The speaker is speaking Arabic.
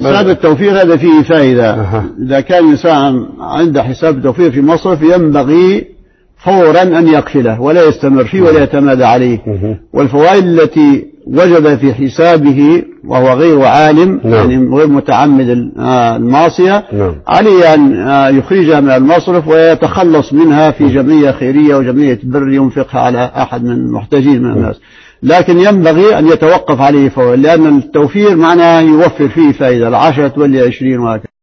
حساب التوفير هذا فيه فائدة. إذا كان إنسان عنده حساب توفير في مصرف ينبغي فورا أن يقفله ولا يستمر فيه ولا يتمادى عليه. والفوائد التي وجد في حسابه وهو غير عالم يعني غير متعمد المعصية عليه أن يخرجها من المصرف ويتخلص منها في جمعية خيرية وجمعية بر ينفقها على أحد من المحتاجين من الناس. لكن ينبغي أن يتوقف عليه فورا، لأن التوفير معناه يوفر فيه فائدة، 10 تولي 20 وهكذا.